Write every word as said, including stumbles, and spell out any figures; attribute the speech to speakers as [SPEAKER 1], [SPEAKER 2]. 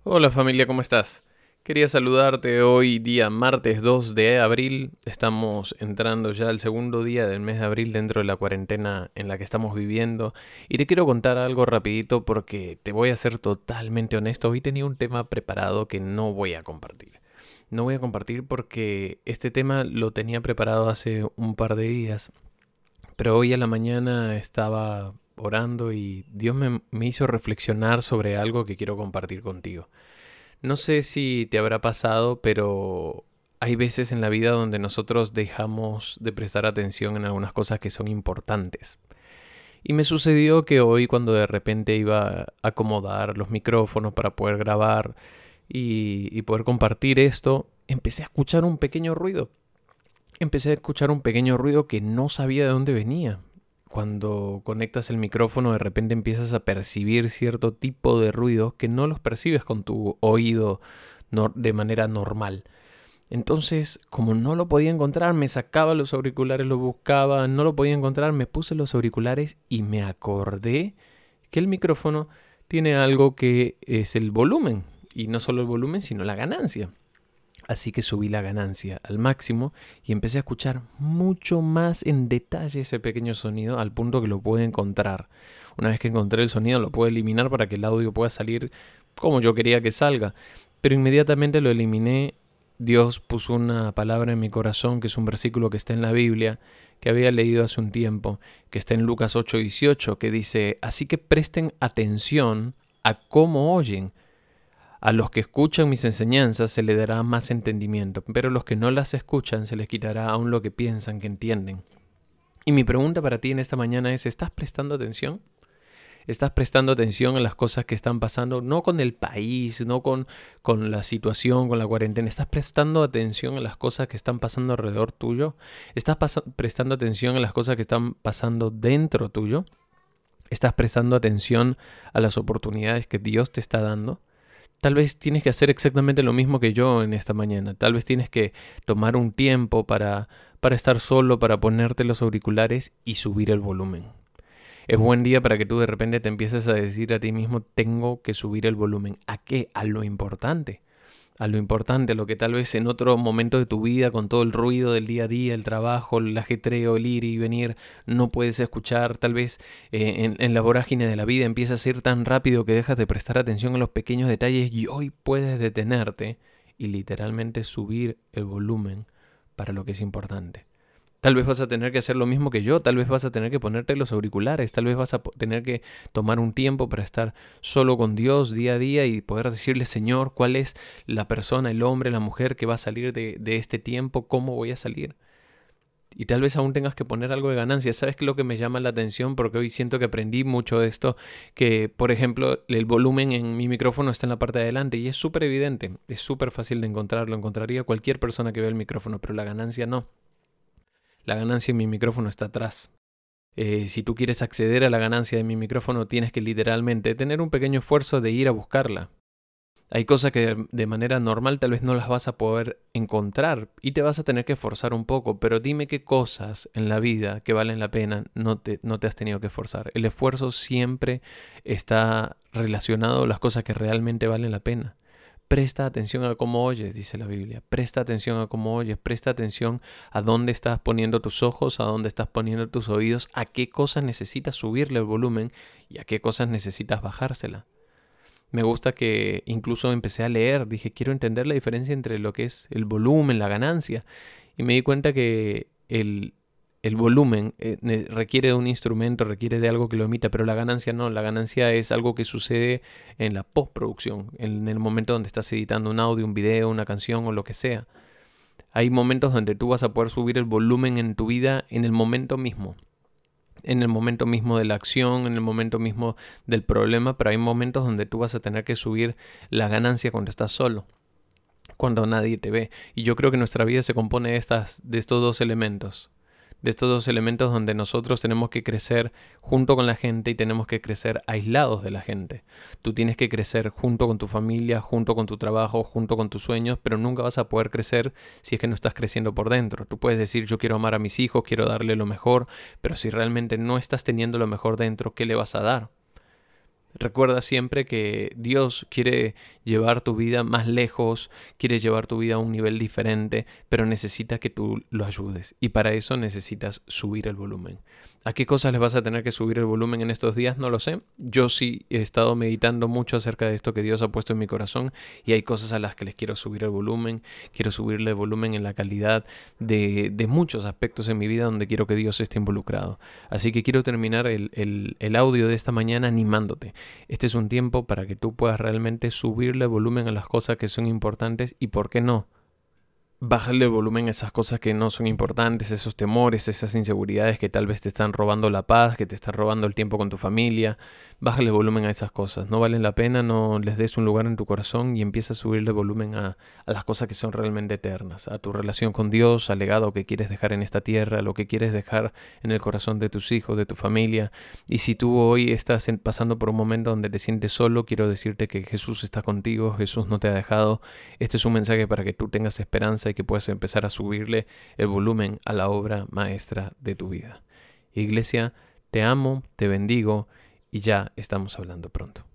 [SPEAKER 1] Hola familia, ¿cómo estás? Quería saludarte hoy día martes dos de abril. Estamos entrando ya al segundo día del mes de abril dentro de la cuarentena en la que estamos viviendo. Y te quiero contar algo rapidito porque te voy a ser totalmente honesto. Hoy tenía un tema preparado que no voy a compartir. No voy a compartir porque este tema lo tenía preparado hace un par de días. Pero hoy a la mañana estaba orando y Dios me, me hizo reflexionar sobre algo que quiero compartir contigo. No sé si te habrá pasado, pero hay veces en la vida donde nosotros dejamos de prestar atención en algunas cosas que son importantes. Y me sucedió que hoy cuando de repente iba a acomodar los micrófonos para poder grabar y, y poder compartir esto, empecé a escuchar un pequeño ruido. Empecé a escuchar un pequeño ruido que no sabía de dónde venía. Cuando conectas el micrófono de repente empiezas a percibir cierto tipo de ruidos que no los percibes con tu oído no- de manera normal. Entonces, como no lo podía encontrar, me sacaba los auriculares, los buscaba, no lo podía encontrar, me puse los auriculares y me acordé que el micrófono tiene algo que es el volumen. Y no solo el volumen, sino la ganancia. Así que subí la ganancia al máximo y empecé a escuchar mucho más en detalle ese pequeño sonido al punto que lo pude encontrar. Una vez que encontré el sonido lo pude eliminar para que el audio pueda salir como yo quería que salga. Pero inmediatamente lo eliminé. Dios puso una palabra en mi corazón que es un versículo que está en la Biblia, que había leído hace un tiempo, que está en Lucas ocho dieciocho, que dice: así que presten atención a cómo oyen. A los que escuchan mis enseñanzas se les dará más entendimiento, pero a los que no las escuchan se les quitará aún lo que piensan que entienden. Y mi pregunta para ti en esta mañana es: ¿estás prestando atención? ¿Estás prestando atención a las cosas que están pasando? No con el país, no con, con la situación, con la cuarentena. ¿Estás prestando atención a las cosas que están pasando alrededor tuyo? ¿Estás pas- prestando atención a las cosas que están pasando dentro tuyo? ¿Estás prestando atención a las oportunidades que Dios te está dando? Tal vez tienes que hacer exactamente lo mismo que yo en esta mañana. Tal vez tienes que tomar un tiempo para, para estar solo, para ponerte los auriculares y subir el volumen. Es buen día para que tú de repente te empieces a decir a ti mismo: tengo que subir el volumen. ¿A qué? A lo importante. A lo importante, a lo que tal vez en otro momento de tu vida, con todo el ruido del día a día, el trabajo, el ajetreo, el ir y venir, no puedes escuchar. Tal vez eh, en, en la vorágine de la vida empieza a ir tan rápido que dejas de prestar atención a los pequeños detalles, y hoy puedes detenerte y literalmente subir el volumen para lo que es importante. Tal vez vas a tener que hacer lo mismo que yo, tal vez vas a tener que ponerte los auriculares, tal vez vas a tener que tomar un tiempo para estar solo con Dios día a día y poder decirle: Señor, ¿cuál es la persona, el hombre, la mujer que va a salir de, de este tiempo? ¿Cómo voy a salir? Y tal vez aún tengas que poner algo de ganancia. ¿Sabes qué es lo que me llama la atención? Porque hoy siento que aprendí mucho de esto, que por ejemplo el volumen en mi micrófono está en la parte de adelante y es súper evidente, es súper fácil de encontrar, lo encontraría cualquier persona que vea el micrófono, pero la ganancia no. La ganancia en mi micrófono está atrás. Eh, si tú quieres acceder a la ganancia de mi micrófono, tienes que literalmente tener un pequeño esfuerzo de ir a buscarla. Hay cosas que de manera normal tal vez no las vas a poder encontrar y te vas a tener que esforzar un poco, pero dime qué cosas en la vida que valen la pena no te, no te has tenido que esforzar. El esfuerzo siempre está relacionado a las cosas que realmente valen la pena. Presta atención a cómo oyes, dice la Biblia. Presta atención a cómo oyes. Presta atención a dónde estás poniendo tus ojos, a dónde estás poniendo tus oídos, a qué cosas necesitas subirle el volumen y a qué cosas necesitas bajársela. Me gusta que incluso empecé a leer, dije: quiero entender la diferencia entre lo que es el volumen, la ganancia. Y me di cuenta que el, el volumen eh, requiere de un instrumento, requiere de algo que lo emita, pero la ganancia no. La ganancia es algo que sucede en la postproducción, en el momento donde estás editando un audio, un video, una canción o lo que sea. Hay momentos donde tú vas a poder subir el volumen en tu vida en el momento mismo. En el momento mismo de la acción, en el momento mismo del problema, pero hay momentos donde tú vas a tener que subir la ganancia cuando estás solo, cuando nadie te ve. Y yo creo que nuestra vida se compone de, estas, de estos dos elementos. De estos dos elementos donde nosotros tenemos que crecer junto con la gente y tenemos que crecer aislados de la gente. Tú tienes que crecer junto con tu familia, junto con tu trabajo, junto con tus sueños, pero nunca vas a poder crecer si es que no estás creciendo por dentro. Tú puedes decir: yo quiero amar a mis hijos, quiero darle lo mejor, pero si realmente no estás teniendo lo mejor dentro, ¿qué le vas a dar? Recuerda siempre que Dios quiere llevar tu vida más lejos, quiere llevar tu vida a un nivel diferente, pero necesita que tú lo ayudes. Y para eso necesitas subir el volumen. ¿A qué cosas les vas a tener que subir el volumen en estos días? No lo sé. Yo sí he estado meditando mucho acerca de esto que Dios ha puesto en mi corazón y hay cosas a las que les quiero subir el volumen. Quiero subirle el volumen en la calidad de, de muchos aspectos en mi vida donde quiero que Dios esté involucrado. Así que quiero terminar el, el, el audio de esta mañana animándote. Este es un tiempo para que tú puedas realmente subirle volumen a las cosas que son importantes y, ¿por qué no?, bájale el volumen a esas cosas que no son importantes, esos temores, esas inseguridades que tal vez te están robando la paz, que te están robando el tiempo con tu familia. Bájale el volumen a esas cosas. No valen la pena, no les des un lugar en tu corazón y empieza a subirle volumen a, a las cosas que son realmente eternas. A tu relación con Dios, al legado que quieres dejar en esta tierra, lo que quieres dejar en el corazón de tus hijos, de tu familia. Y si tú hoy estás pasando por un momento donde te sientes solo, quiero decirte que Jesús está contigo, Jesús no te ha dejado. Este es un mensaje para que tú tengas esperanza y que puedas empezar a subirle el volumen a la obra maestra de tu vida. Iglesia, te amo, te bendigo y ya estamos hablando pronto.